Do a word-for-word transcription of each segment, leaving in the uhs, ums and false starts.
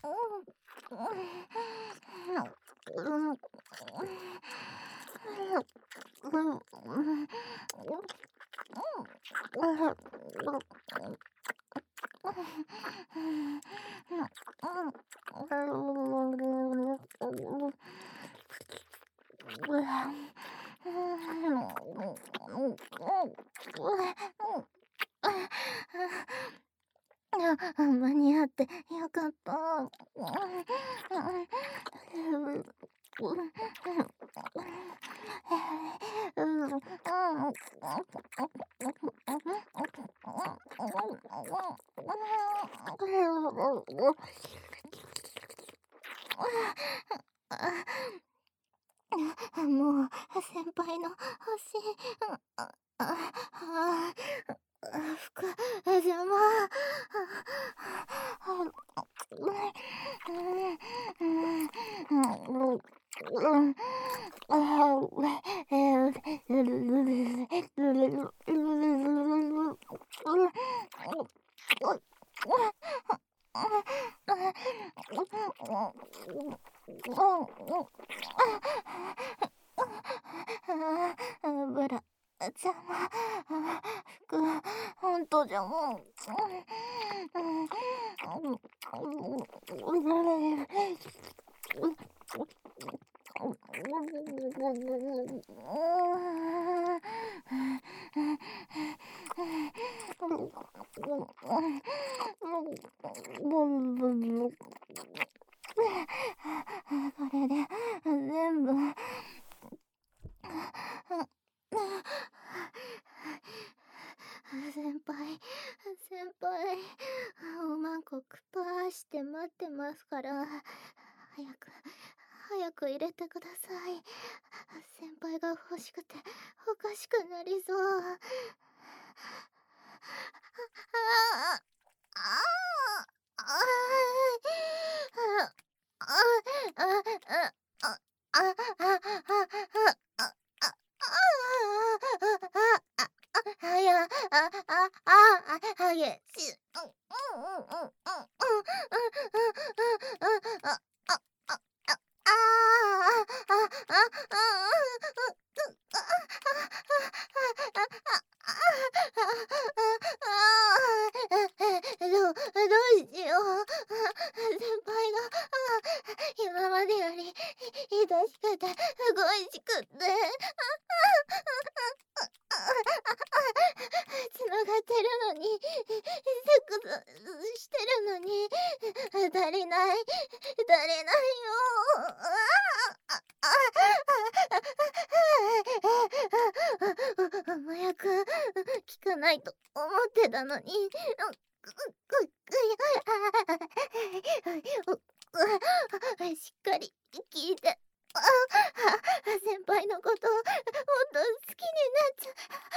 間に合ってよかった。もう先輩の星、ああ服邪魔。ブラ邪魔。服ほんと邪魔。これで全部先輩先輩おまんこくパーして待ってますから、早く早く入れてください。先輩が欲しくておかしくなりそう。あああどう、どうしよう。先輩が今までよりいたしくて恋しくってつながってるのに、セックスしてるのに足りない、足りないよ。麻薬効かないと思ってたのに。しっかり聞いて。先輩のこともっと好きになっちゃ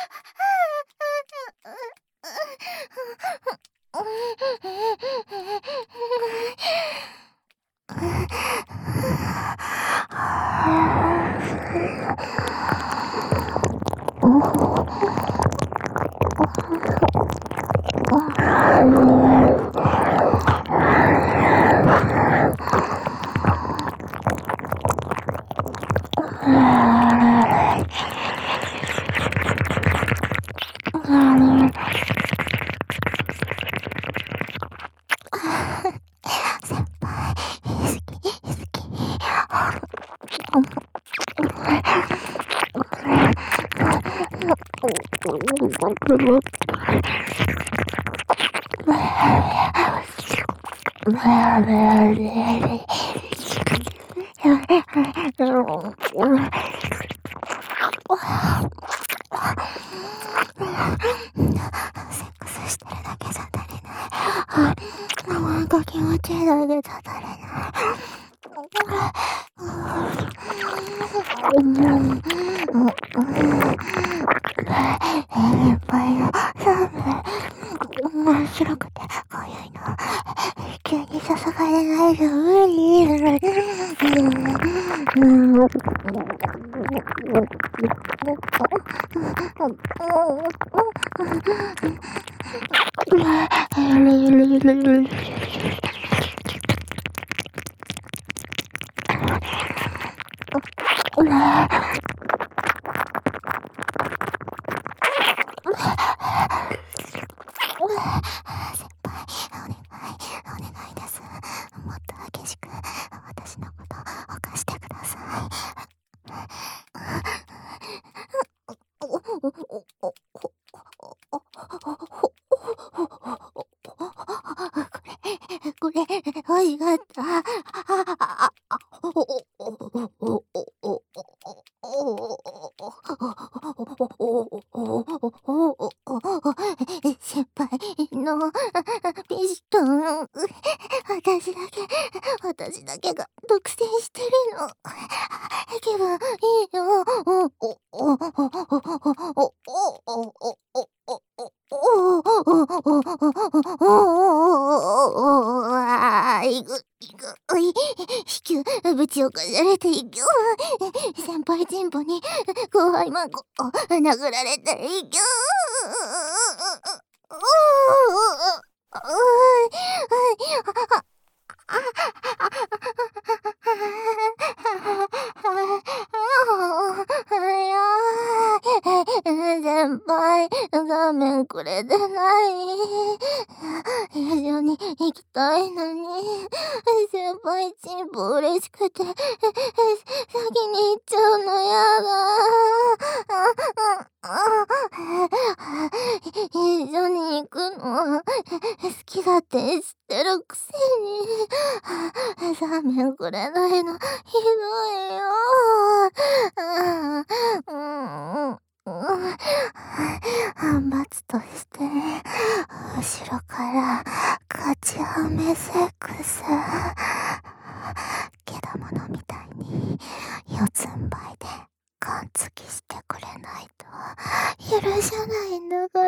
セックスしてるだけじゃ足りない。なんか気持ちいいだけじゃ足りない。いっぱいの面白くてこういうの急に注がれないと無理。 もっと激しく私のこと犯してください。これ、これ、おいがった。先輩のピストン、私だけ、私だけが独占してるの。気分いいよ。いく、いく、い、子宮、ぶち起こされていく。先輩チンポに、後輩マンコ、殴られていく。先輩、画面くれてない。一緒に行きたいのに。先輩チンポ嬉しくて、先に行っちゃうのやだ。一緒に行くの好きだって知ってるくせに。画面くれないのひどいよ。反発として後ろから勝ちはめセックス。けだものみたいに四つん這いで感付きしてくれないと許さないんだから。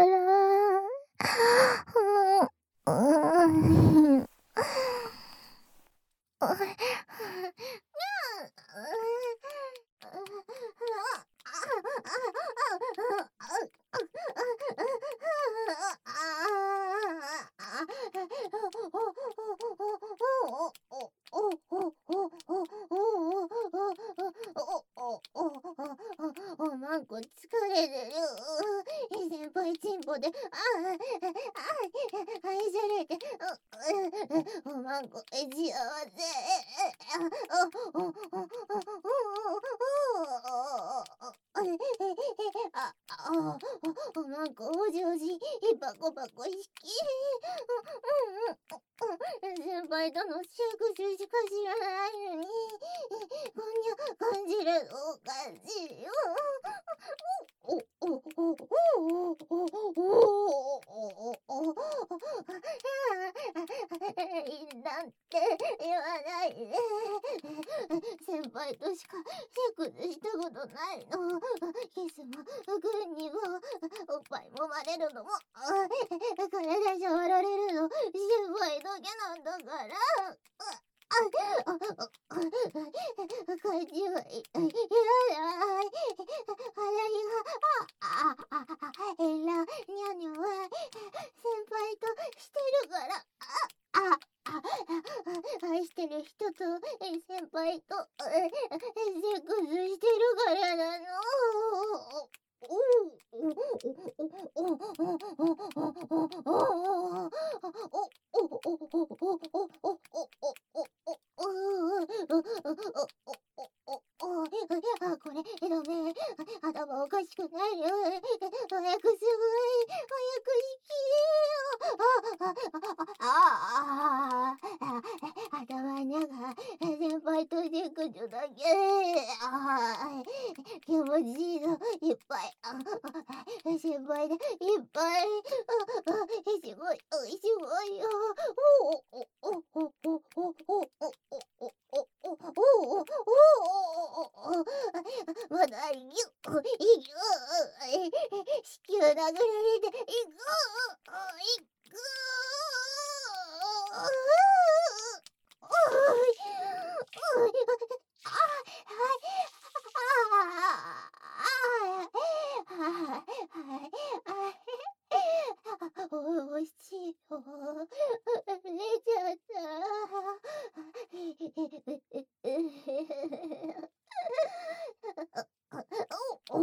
うんうんなんか疲れてる。先輩チンポで、ああ、ああ、愛されて、なんか幸せ。あ、あ、なんかおじおじ、バコバコ引き。先輩とのセクシーしか知らないのに、こんにゃ感じるのおかしいよ。お、お、お、お、お、お、お、お、なんて言わないで。先輩としかセックスしたことないの。キスもグーにもおっぱいもまれるのも体触られるの先輩だけなんだから。感じがいい。いらない。腹いが、あ、あ、あ、えら、にゃにゃは先輩としてるから。あ、あ、愛してる人と先輩とセックスしてるからなの。あ、これダメ。頭おかしくなる。早くすぐ早くしてよ。ああああ頭の中先輩とセックスだけ。あ気持ちいいのいっぱい。先輩でいっぱい。すごいすごいよ。おおおおおおおおおおおおおまだいくいく子宮殴られていくいくおいしいよ。寝ちゃった。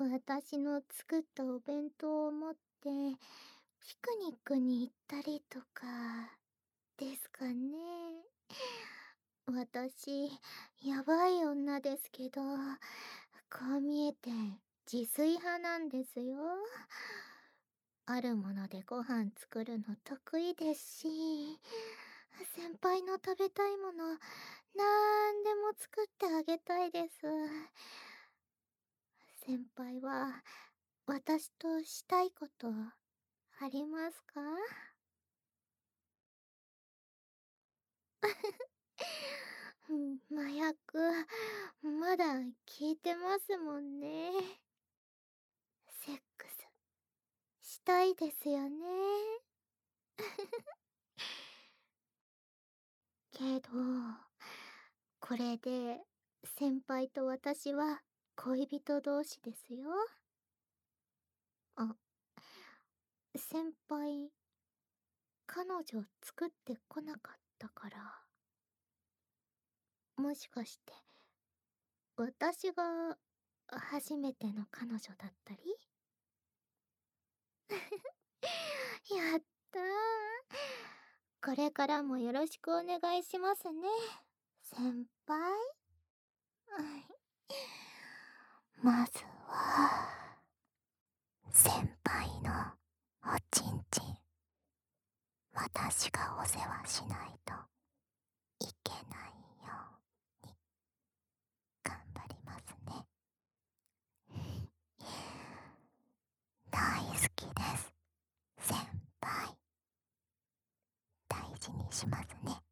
私の作ったお弁当を持ってピクニックに行ったりとかですかね。私、やばい女ですけど、こう見えて自炊派なんですよ。あるものでご飯作るの得意ですし、先輩の食べたいもの、なんでも作ってあげたいです。先輩は、私としたいことありますか？うん、麻薬、まだ聞いてますもんね。セックス、したいですよね。けど、これで、先輩と私は恋人同士ですよ。あ、先輩、彼女作ってこなかったから、もしかして、私が初めての彼女だったり？やったー。これからもよろしくお願いしますね、先輩。はい。まずは、先輩のおちんちん、私がお世話しないといけないように頑張りますね。大好きです、先輩。大事にしますね。